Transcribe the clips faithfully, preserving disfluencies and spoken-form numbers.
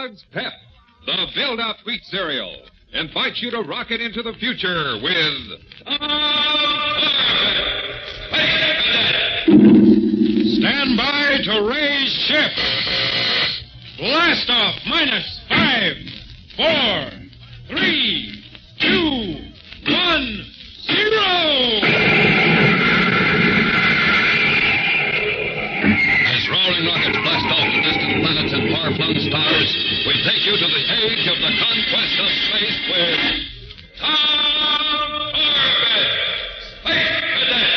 Kellogg's Pep, the build-up wheat cereal, invites you to rocket into the future with... Stand by to raise ship. Blast off minus five, four, three, two, one, zero! As roaring rockets blast off the distant planets and far-flung stars, we take you to the age of the conquest of space with Tom Orbit, Space Cadet.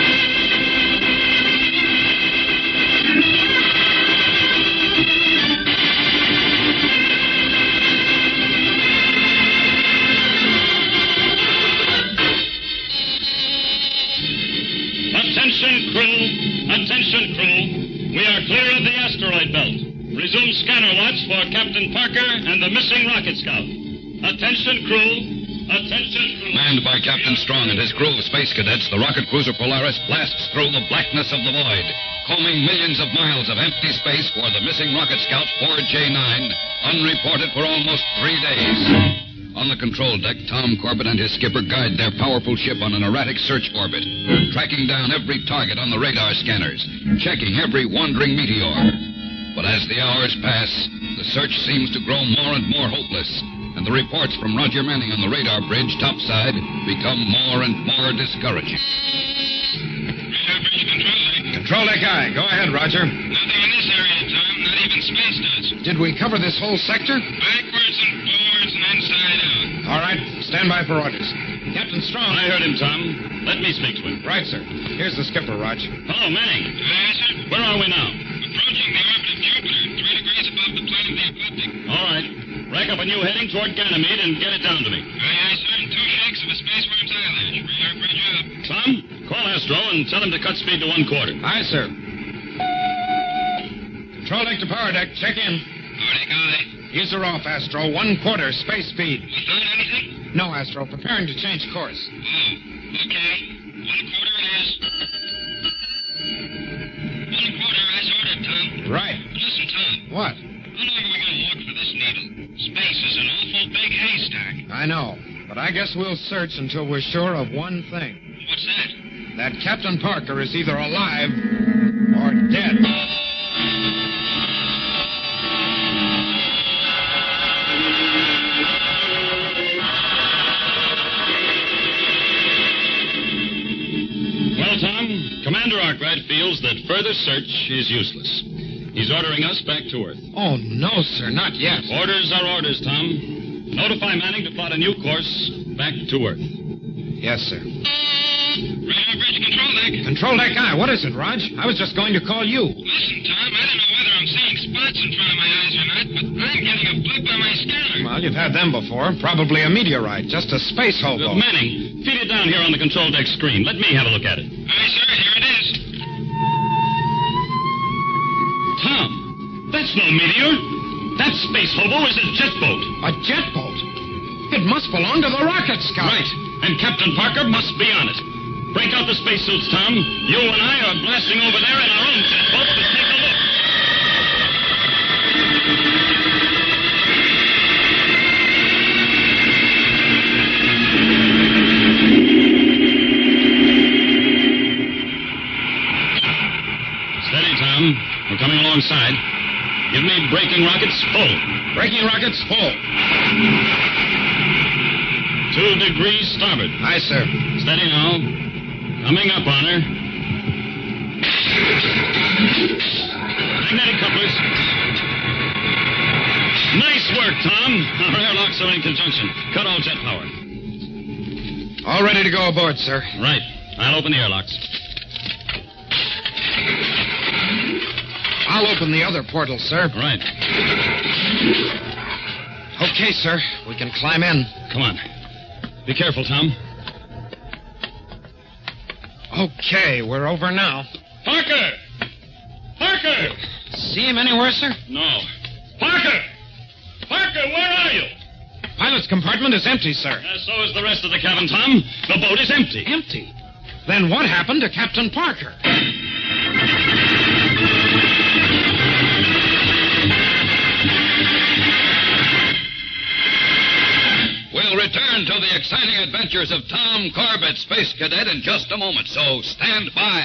Attention, crew. Attention, crew. We are clear of the asteroid belt. Resume scanner watch for Captain Parker and the missing rocket scout. Attention, crew. Attention, crew. Manned by Captain Strong and his crew of space cadets, the rocket cruiser Polaris blasts through the blackness of the void, combing millions of miles of empty space for the missing rocket scout four J nine, unreported for almost three days. On the control deck, Tom Corbett and his skipper guide their powerful ship on an erratic search orbit, tracking down every target on the radar scanners, checking every wandering meteor. But as the hours pass, the search seems to grow more and more hopeless, and the reports from Roger Manning on the radar bridge topside become more and more discouraging. Radar bridge control deck. Control deck aye. Go ahead, Roger. Nothing in this area, Tom. Not even space does. Did we cover this whole sector? Backwards and forwards and inside out. All right. Stand by for orders. Captain Strong. I heard him, Tom. Let me speak to him. Right, sir. Here's the skipper, Roger. Hello, Manning. Aye, sir. Where are we now? Approaching the orbit of Jupiter, three degrees above the plane of the ecliptic. All right. Rack up a new heading toward Ganymede and get it down to me. Aye, aye, sir. And two shakes of a spaceworm's eyelash. Radar bridge up. Tom, call Astro and tell him to cut speed to one quarter. Aye, sir. Control deck to power deck. Check in. Power deck aye. Ease her off, Astro. One quarter, space speed. We found anything? No, Astro. Preparing to change course. Oh, okay. One quarter it is. One quarter as ordered, Tom. Right. But listen, Tom. What? How long are we going to look for this needle? Space is an awful big haystack. I know. But I guess we'll search until we're sure of one thing. What's that? That Captain Parker is either alive or dead. Well, Tom, Commander Arkwright feels that further search is useless. He's ordering us back to Earth. Oh, no, sir. Not yet. Orders are orders, Tom. Notify Manning to plot a new course back to Earth. Yes, sir. Radar bridge control deck. Control deck aye. What is it, Rog? I was just going to call you. Listen, Tom, I don't know whether I'm seeing spots in front of my eyes or not, but I'm getting a blip on my scanner. Well, you've had them before. Probably a meteorite. Just a space hobo. Uh, Manning, feed it down here on the control deck screen. Let me have a look at it. Aye, sir, here it is. Tom, that's no meteor. That space hobo is a jet boat. A jet boat? It must belong to the rocket scout. Right. And Captain Parker must be on it. Break out the spacesuits, Tom. You and I are blasting over there in our own jet boat to take a look. Steady, Tom. We're coming alongside. Give me braking rockets full. Braking rockets full. Two degrees starboard. Aye, sir. Steady now. Coming up on her. Magnetic couplers. Nice work, Tom. Our airlocks are in conjunction. Cut all jet power. All ready to go aboard, sir. Right. I'll open the airlocks. I'll open the other portal, sir. Right. Okay, sir. We can climb in. Come on. Be careful, Tom. Okay, we're over now. Parker! Parker! See him anywhere, sir? No. Parker! Parker, where are you? Pilot's compartment is empty, sir. Uh, so is the rest of the cabin, Tom. The boat is empty. Empty? Then what happened to Captain Parker? the adventures of Tom Corbett, Space Cadet, in just a moment, so stand by.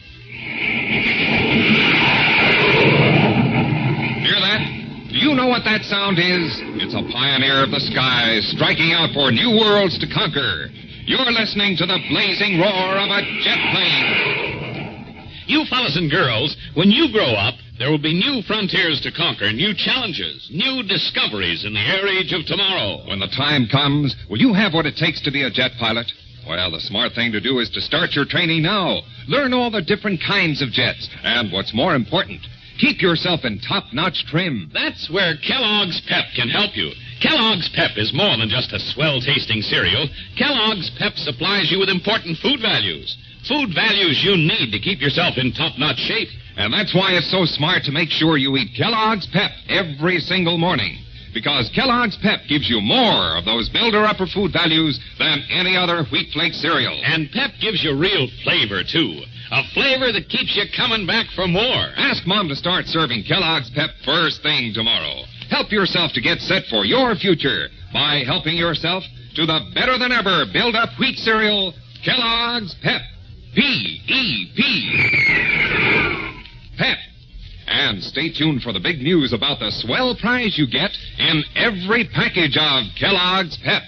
Hear that? Do you know what that sound is? It's a pioneer of the skies striking out for new worlds to conquer. You're listening to the blazing roar of a jet plane. You fellas and girls, when you grow up, there will be new frontiers to conquer, new challenges, new discoveries in the air age of tomorrow. When the time comes, will you have what it takes to be a jet pilot? Well, the smart thing to do is to start your training now. Learn all the different kinds of jets. And what's more important, keep yourself in top-notch trim. That's where Kellogg's Pep can help you. Kellogg's Pep is more than just a swell-tasting cereal. Kellogg's Pep supplies you with important food values. Food values you need to keep yourself in top-notch shape. And that's why it's so smart to make sure you eat Kellogg's Pep every single morning. Because Kellogg's Pep gives you more of those builder-upper food values than any other wheat flake cereal. And Pep gives you real flavor, too. A flavor that keeps you coming back for more. Ask Mom to start serving Kellogg's Pep first thing tomorrow. Help yourself to get set for your future by helping yourself to the better-than-ever build-up wheat cereal, Kellogg's Pep. P E P. Pep. And stay tuned for the big news about the swell prize you get in every package of Kellogg's Pep.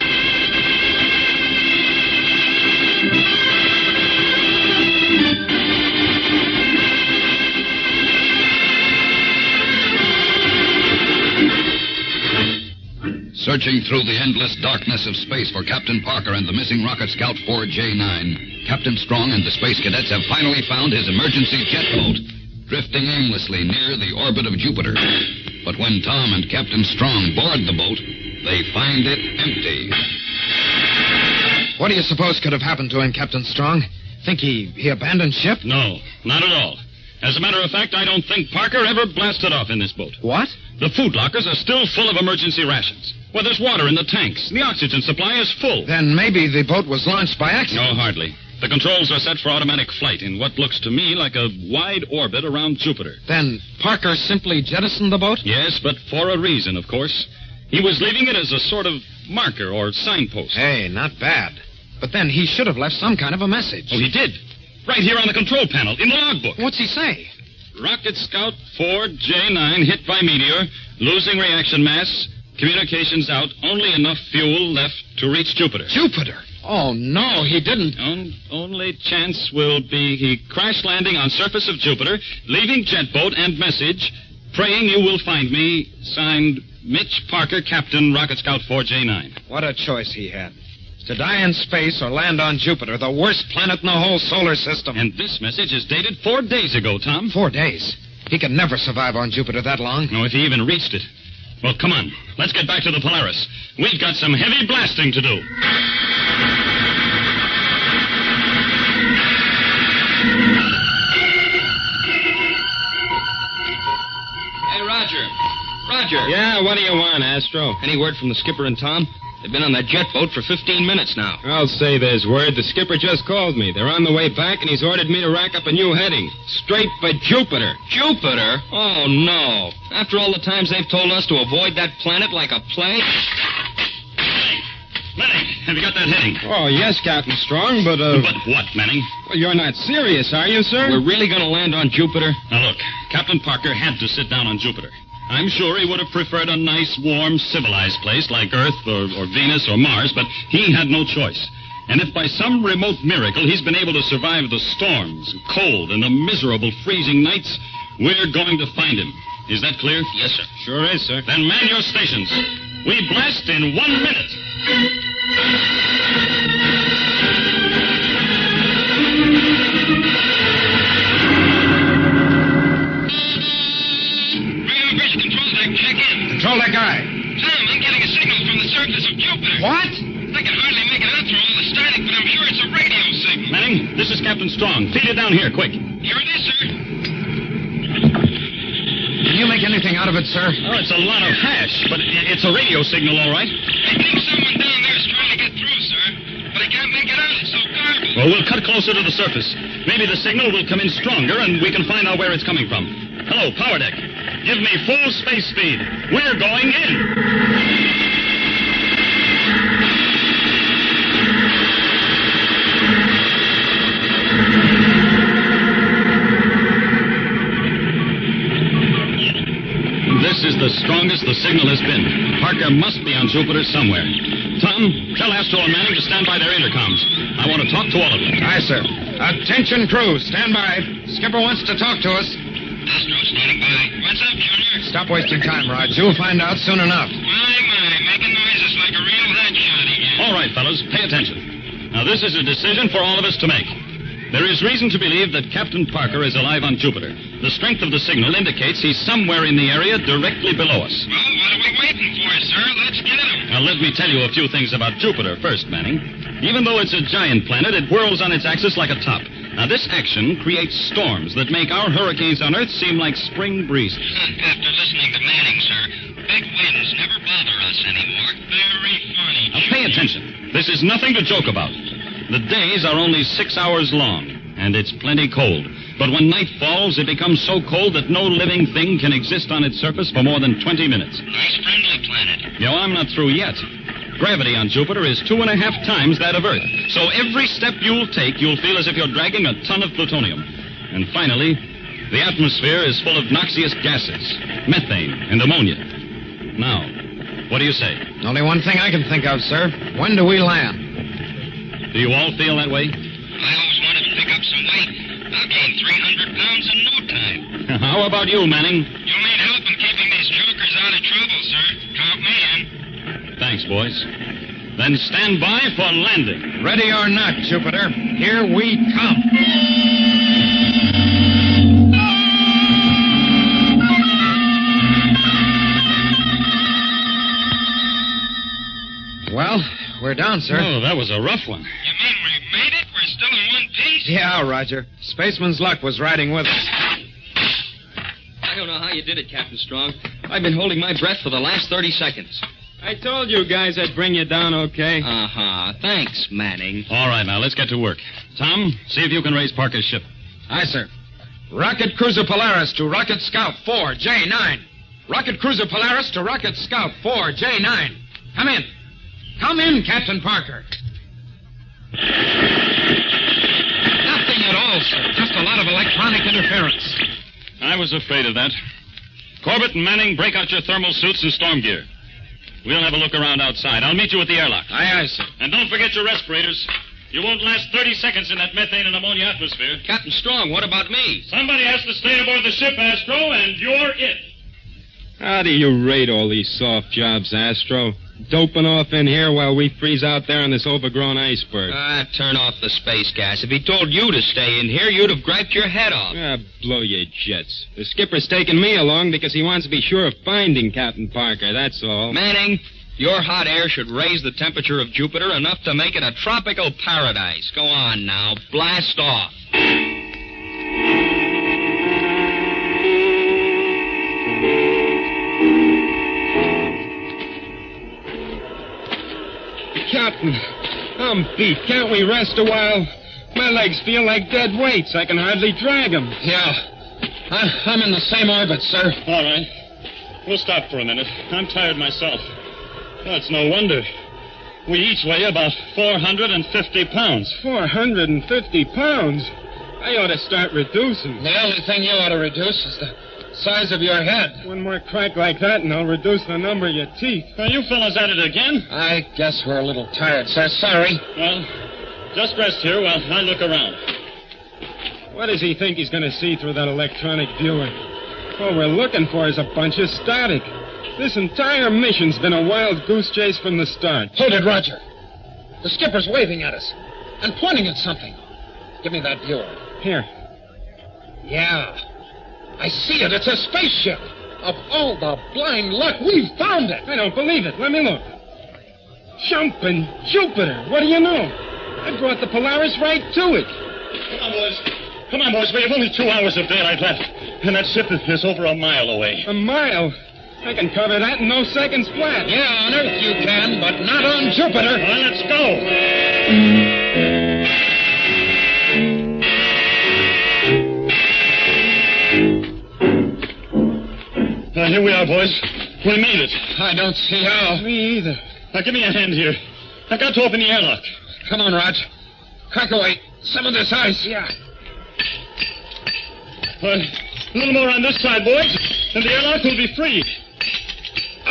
Searching through the endless darkness of space for Captain Parker and the missing rocket scout four J nine, Captain Strong and the Space Cadets have finally found his emergency jet boat, drifting aimlessly near the orbit of Jupiter. But when Tom and Captain Strong board the boat, they find it empty. What do you suppose could have happened to him, Captain Strong? Think he, he abandoned ship? No, not at all. As a matter of fact, I don't think Parker ever blasted off in this boat. What? The food lockers are still full of emergency rations. Well, there's water in the tanks. The oxygen supply is full. Then maybe the boat was launched by accident. No, hardly. The controls are set for automatic flight in what looks to me like a wide orbit around Jupiter. Then Parker simply jettisoned the boat? Yes, but for a reason, of course. He was leaving it as a sort of marker or signpost. Hey, not bad. But then he should have left some kind of a message. Oh, he did. Right here on the control panel, in the logbook. What's he say? Rocket Scout four J nine hit by meteor, losing reaction mass, communications out, only enough fuel left to reach Jupiter. Jupiter? Oh, no, he didn't. On, only chance will be he crash landing on surface of Jupiter, leaving jet boat and message, praying you will find me, signed Mitch Parker, Captain, Rocket Scout four J nine. What a choice he had. To die in space or land on Jupiter, the worst planet in the whole solar system. And this message is dated four days ago, Tom. Four days? He could never survive on Jupiter that long. No, if he even reached it. Well, come on. Let's get back to the Polaris. We've got some heavy blasting to do. Hey, Roger. Roger. Yeah, what do you want, Astro? Any word from the skipper and Tom? They've been on that jet boat for fifteen minutes now. I'll say there's word. The skipper just called me. They're on the way back, and he's ordered me to rack up a new heading. Straight for Jupiter. Jupiter? Oh, no. After all the times they've told us to avoid that planet like a plague? Manning, have you got that heading? Oh, yes, Captain Strong, but, uh... But what, Manning? Well, you're not serious, are you, sir? We're really going to land on Jupiter? Now, look, Captain Parker had to sit down on Jupiter. I'm sure he would have preferred a nice, warm, civilized place like Earth or, or Venus or Mars, but he had no choice. And if by some remote miracle he's been able to survive the storms, cold, and the miserable freezing nights, we're going to find him. Is that clear? Yes, sir. Sure is, sir. Then man your stations. We blast in one minute. Control that guy. Tom, I'm getting a signal from the surface of Jupiter. What? I can hardly make it out through all the static, but I'm sure it's a radio signal. Manning, this is Captain Strong. Feed it down here, quick. Here it is, sir. Can you make anything out of it, sir? Oh, it's a lot of hash, but it's a radio signal, all right. I think someone down there is trying to get through, sir. But I can't make it out. It's so garbled. Well, we'll cut closer to the surface. Maybe the signal will come in stronger, and we can find out where it's coming from. Hello, power deck. Give me full space speed. We're going in. This is the strongest the signal has been. Parker must be on Jupiter somewhere. Tom, tell Astro and Manning to stand by their intercoms. I want to talk to all of you. Aye, sir. Attention, crew. Stand by. Skipper wants to talk to us. Astro standing by. What's up, Junior? Stop wasting time, Raj. You'll find out soon enough. My, my, making noises like a real hotshot again. All right, fellas, pay attention. Now, this is a decision for all of us to make. There is reason to believe that Captain Parker is alive on Jupiter. The strength of the signal indicates he's somewhere in the area directly below us. Well, what are we waiting for, sir? Let's get him. Now, let me tell you a few things about Jupiter first, Manning. Even though it's a giant planet, it whirls on its axis like a top. Now, this action creates storms that make our hurricanes on Earth seem like spring breezes. After listening to Manning, sir, big winds never bother us anymore. Very funny. Now, pay attention. This is nothing to joke about. The days are only six hours long, and it's plenty cold. But when night falls, it becomes so cold that no living thing can exist on its surface for more than twenty minutes. Nice friendly planet. No, I'm not through yet. Gravity on Jupiter is two and a half times that of Earth. So every step you'll take, you'll feel as if you're dragging a ton of plutonium. And finally, the atmosphere is full of noxious gases, methane and ammonia. Now, what do you say? Only one thing I can think of, sir. When do we land? Do you all feel that way? I always wanted to pick up some weight. I'll gain three hundred pounds in no time. How about you, Manning? You'll need help in keeping these jokers out of trouble, sir. Count me in. Thanks, boys. Then stand by for landing. Ready or not, Jupiter, here we come. Well, we're down, sir. Oh, that was a rough one. You mean we made it? We're still in one piece? Yeah, Roger. Spaceman's luck was riding with us. I don't know how you did it, Captain Strong. I've been holding my breath for the last thirty seconds. I told you guys I'd bring you down okay. Uh-huh. Thanks, Manning. All right, now, let's get to work. Tom, see if you can raise Parker's ship. Aye, sir. Rocket Cruiser Polaris to Rocket Scout four J nine. Rocket Cruiser Polaris to Rocket Scout four J nine. Come in. Come in, Captain Parker. Nothing at all, sir. Just a lot of electronic interference. I was afraid of that. Corbett and Manning, break out your thermal suits and storm gear. We'll have a look around outside. I'll meet you at the airlock. Aye, aye, sir. And don't forget your respirators. You won't last thirty seconds in that methane and ammonia atmosphere. Captain Strong, what about me? Somebody has to stay aboard the ship, Astro, and you're it. How do you rate all these soft jobs, Astro? Doping off in here while we freeze out there on this overgrown iceberg. Ah, turn off the space gas. If he told you to stay in here, you'd have griped your head off. Ah, blow your jets. The skipper's taking me along because he wants to be sure of finding Captain Parker, that's all. Manning, your hot air should raise the temperature of Jupiter enough to make it a tropical paradise. Go on now. Blast off. Captain, I'm beat. Can't we rest a while? My legs feel like dead weights. I can hardly drag them. Yeah. I, I'm in the same orbit, sir. All right. We'll stop for a minute. I'm tired myself. Well, it's no wonder. We each weigh about four hundred fifty pounds. four hundred fifty pounds? I ought to start reducing. The only thing you ought to reduce is the size of your head. One more crack like that, and I'll reduce the number of your teeth. Are you fellas at it again? I guess we're a little tired, sir. Sorry. Well, just rest here while I look around. What does he think he's going to see through that electronic viewer? All we're looking for is a bunch of static. This entire mission's been a wild goose chase from the start. Hold it, Roger. The skipper's waving at us and pointing at something. Give me that viewer. Here. Yeah. I see it. It's a spaceship. Of all the blind luck, we've found it. I don't believe it. Let me look. Jumping Jupiter. What do you know? I brought the Polaris right to it. Come on, boys. Come on, boys. We have only two hours of daylight left. And that ship is over a mile away. A mile? I can cover that in no seconds flat. Yeah, on Earth you can, but not on Jupiter. Well, let's go. Uh, here we are, boys. We made it. I don't see how. Me either. Now, give me a hand here. I've got to open the airlock. Come on, Rog. Crack away some of this ice. Yeah. Uh, a little more on this side, boys, and the airlock will be free.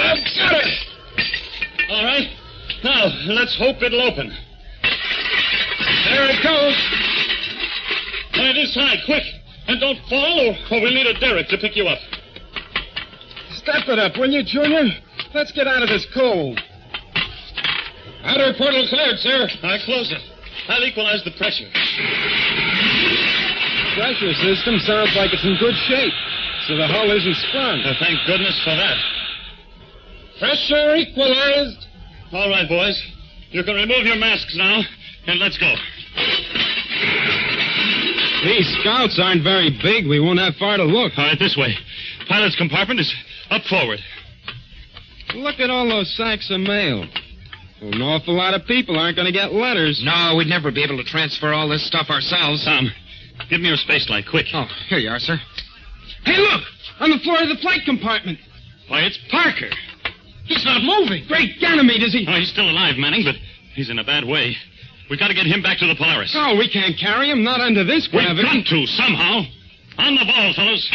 I've got it! All right. Now, let's hope it'll open. There it goes. Lay this side, quick. And don't fall, or, or we'll need a derrick to pick you up. Step it up, will you, Junior? Let's get out of this cold. Outer portal cleared, sir. I close it. I'll equalize the pressure. Pressure system sounds like it's in good shape, so the hull isn't sprung. Uh, thank goodness for that. Pressure equalized. All right, boys. You can remove your masks now, and let's go. These scouts aren't very big. We won't have far to look. All right, this way. Pilot's compartment is up forward. Look at all those sacks of mail. Well, an awful lot of people aren't going to get letters. No, we'd never be able to transfer all this stuff ourselves. Tom, give me your space light, quick. Oh, here you are, sir. Hey, look! On the floor of the flight compartment. Why, it's Parker. He's not moving. Great Ganymede, is he? Oh, he's still alive, Manning, but he's in a bad way. We've got to get him back to the Polaris. Oh, we can't carry him, not under this We've gravity. got to, somehow. On the ball, fellows.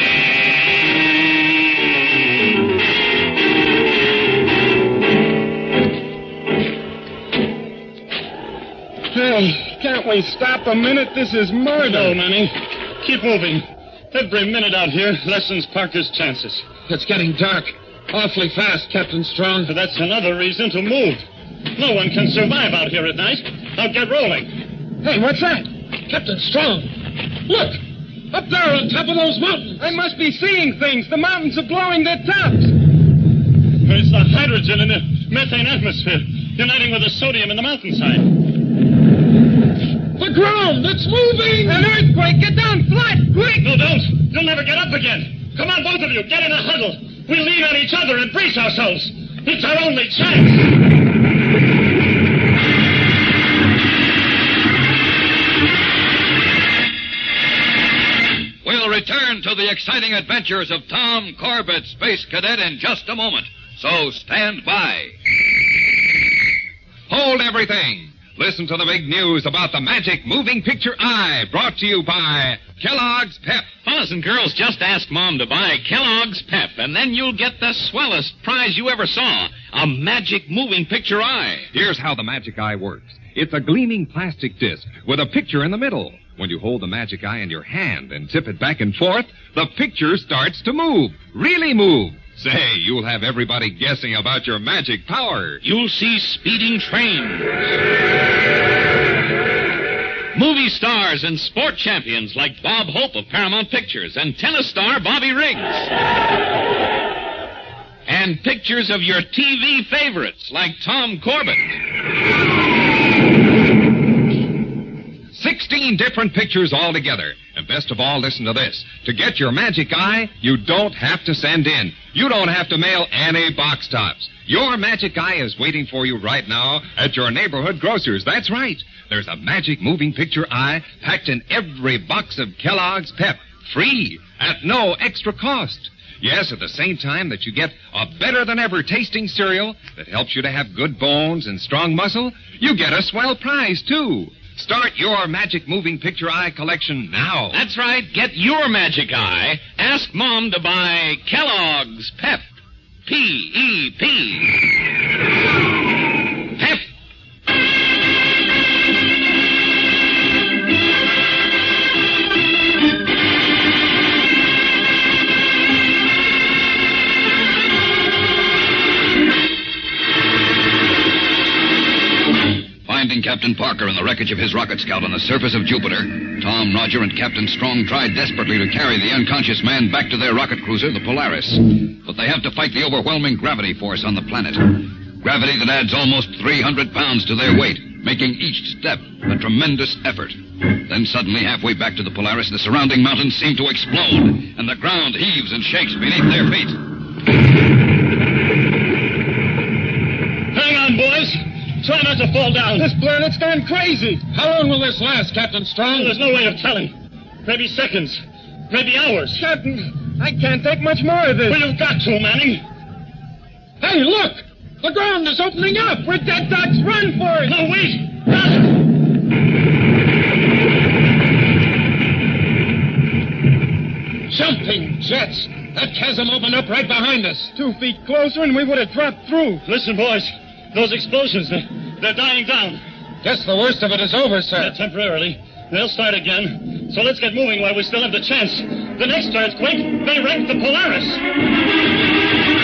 Hey, can't we stop a minute? This is murder. No, Manning. Keep moving. Every minute out here lessens Parker's chances. It's getting dark. Awfully fast, Captain Strong. But that's another reason to move. No one can survive out here at night. Now get rolling. Hey, what's that? Captain Strong. Look! Up there on top of those mountains. I must be seeing things. The mountains are blowing their tops. It's the hydrogen in the methane atmosphere uniting with the sodium in the mountainside. The ground! It's moving! An earthquake! Get down flat! Quick! No, don't! You'll never get up again. Come on, both of you. Get in a huddle. We'll lean on each other and brace ourselves. It's our only chance. We'll return to the exciting adventures of Tom Corbett, Space Cadet, in just a moment. So stand by. Hold everything. Listen to the big news about the magic moving picture eye, brought to you by Kellogg's Pep. Fellas and girls, just ask Mom to buy Kellogg's Pep, and then you'll get the swellest prize you ever saw, a magic moving picture eye. Here's how the magic eye works. It's a gleaming plastic disc with a picture in the middle. When you hold the magic eye in your hand and tip it back and forth, the picture starts to move. Really move. Say, you'll have everybody guessing about your magic power. You'll see speeding trains, movie stars and sport champions like Bob Hope of Paramount Pictures and tennis star Bobby Riggs. And pictures of your T V favorites like Tom Corbett. Sixteen different pictures altogether. And best of all, listen to this. To get your magic eye, you don't have to send in. You don't have to mail any box tops. Your magic eye is waiting for you right now at your neighborhood grocer's. That's right. There's a magic moving picture eye packed in every box of Kellogg's Pep. Free. At no extra cost. Yes, at the same time that you get a better-than-ever tasting cereal that helps you to have good bones and strong muscle, you get a swell prize, too. Start your magic moving picture eye collection now. That's right. Get your magic eye. Ask Mom to buy Kellogg's Pep. P E P. Pep. Finding Captain Parker in the wreckage of his rocket scout on the surface of Jupiter, Tom, Roger, and Captain Strong tried desperately to carry the unconscious man back to their rocket cruiser, the Polaris. But they have to fight the overwhelming gravity force on the planet. Gravity that adds almost three hundred pounds to their weight, making each step a tremendous effort. Then suddenly, halfway back to the Polaris, the surrounding mountains seem to explode, and the ground heaves and shakes beneath their feet. Hang on, boys. Try not to fall down. This planet's gone crazy. How long will this last, Captain Strong? There's no way of telling. Maybe seconds. Maybe hours. Captain, I can't take much more of this. Well, you've got to, Manning. Hey, look! The ground is opening up. We're dead ducks. Run for it. No, wait. Not. Jumping jets. That chasm opened up right behind us. Two feet closer and we would have dropped through. Listen, boys. Those explosions, they're, they're dying down. Guess the worst of it is over, sir. Yeah, temporarily. They'll start again. So let's get moving while we still have the chance. The next earthquake may wreck the Polaris.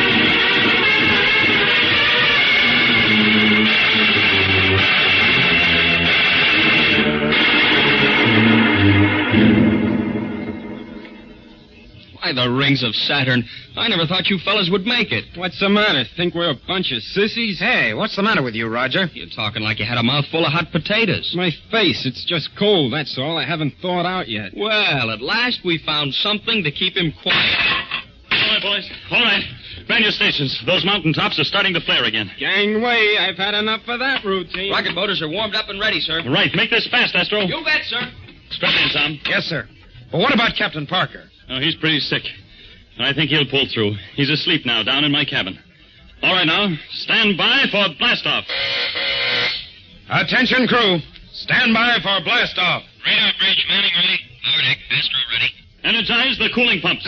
By the rings of Saturn, I never thought you fellas would make it. What's the matter? Think we're a bunch of sissies? Hey, what's the matter with you, Roger? You're talking like you had a mouthful of hot potatoes. My face, it's just cold, that's all. I haven't thawed out yet. Well, at last we found something to keep him quiet. All right, boys. All right. Man your stations. Those mountaintops are starting to flare again. Gangway, I've had enough of that routine. Rocket motors are warmed up and ready, sir. Right. Make this fast, Astro. You bet, sir. Strap in, Tom. Yes, sir. But what about Captain Parker? Oh, he's pretty sick. I think he'll pull through. He's asleep now down in my cabin. All right, now, stand by for blast-off. Attention, crew. Stand by for blast-off. Radar bridge mounting ready. Nordic, Astro ready. Energize the cooling pumps.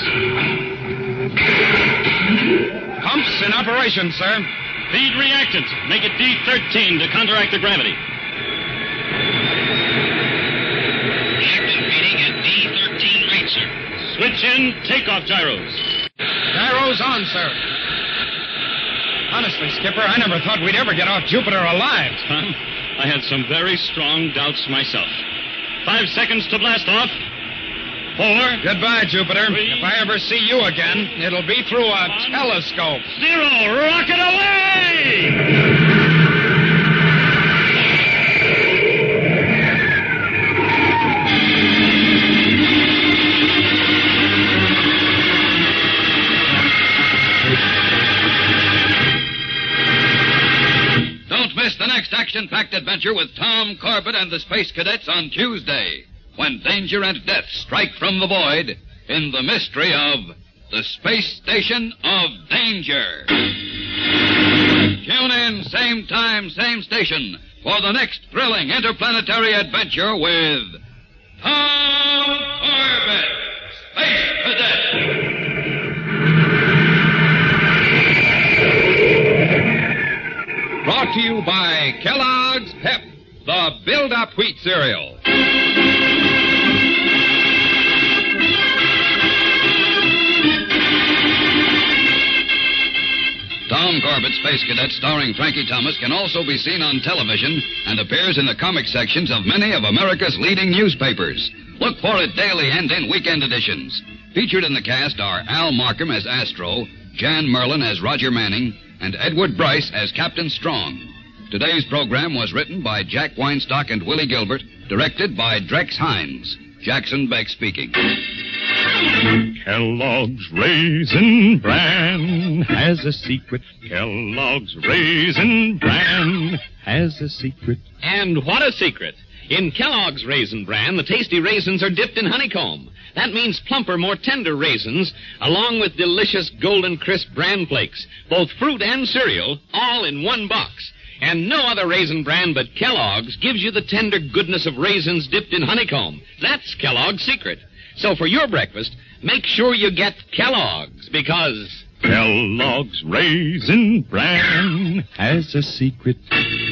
Pumps in operation, sir. Feed reactant. Make it D thirteen to counteract the gravity. Reactant feeding at D thirteen rate, sir. Switch in takeoff gyros. Gyros on, sir. Honestly, Skipper, I never thought we'd ever get off Jupiter alive. Tom, I had some very strong doubts myself. Five seconds to blast off. Four. Goodbye, Jupiter. Three. If I ever see you again, it'll be through a One. telescope. Zero. Rocket away! Don't miss the next action-packed adventure with Tom Corbett and the Space Cadets on Tuesday, when danger and death strike from the void in the mystery of the Space Station of Danger. Tune in, same time, same station, for the next thrilling interplanetary adventure with Tom Corbett, Space Cadet. Brought to you by Kellogg's Pep, the build-up wheat cereal. Tom Corbett, Space Cadet, starring Frankie Thomas, can also be seen on television and appears in the comic sections of many of America's leading newspapers. Look for it daily and in weekend editions. Featured in the cast are Al Markham as Astro, Jan Merlin as Roger Manning, and Edward Bryce as Captain Strong. Today's program was written by Jack Weinstock and Willie Gilbert, directed by Drex Hines. Jackson Beck speaking. Kellogg's Raisin Bran has a secret. Kellogg's Raisin Bran has a secret. And what a secret! In Kellogg's Raisin Bran, the tasty raisins are dipped in honeycomb. That means plumper, more tender raisins, along with delicious golden crisp bran flakes, both fruit and cereal, all in one box. And no other raisin brand but Kellogg's gives you the tender goodness of raisins dipped in honeycomb. That's Kellogg's secret. So for your breakfast, make sure you get Kellogg's, because Kellogg's Raisin Bran has a secret.